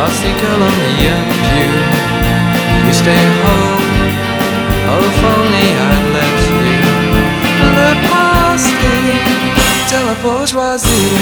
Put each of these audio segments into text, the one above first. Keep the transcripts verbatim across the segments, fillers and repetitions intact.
classy girl on the young view. You stay home, oh if only I'd let you. Le pastis de la bourgeoisie.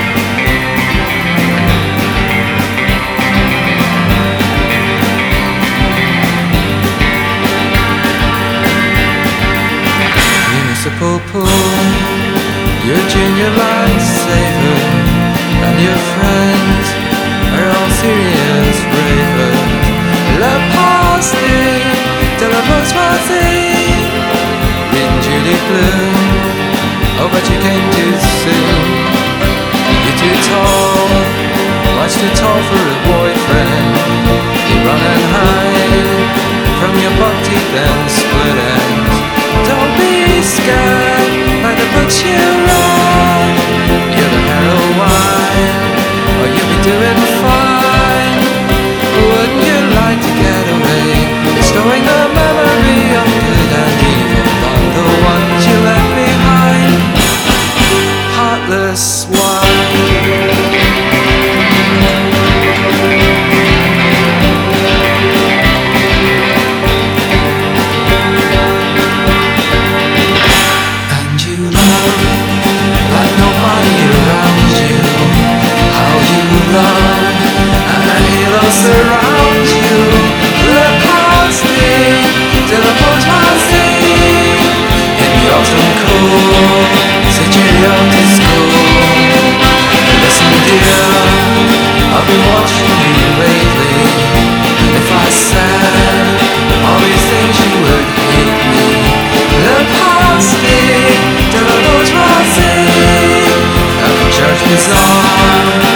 Municipal pool, your junior lifesaver, and your friends are all serious ravers. Le pastis de la bourgeoisie. Reading Judy Blume, oh but you came too soon. You're too tall, much too tall for a boyfriend. You run and hide from your buck teeth and split ends. Don't be scared by the books you read. You're the heroine, or you'll be doing fine. Wouldn't you like to get away, bestowing the memory of good and evil on the ones you left behind? Heartless one. Surround you, le pastis de la bourgeoisie. In the autumn cool, sit your out to school. Listen dear, I've been watching you lately. If I said all these things you would hate me. Le pastis de la bourgeoisie. At the church bazaar,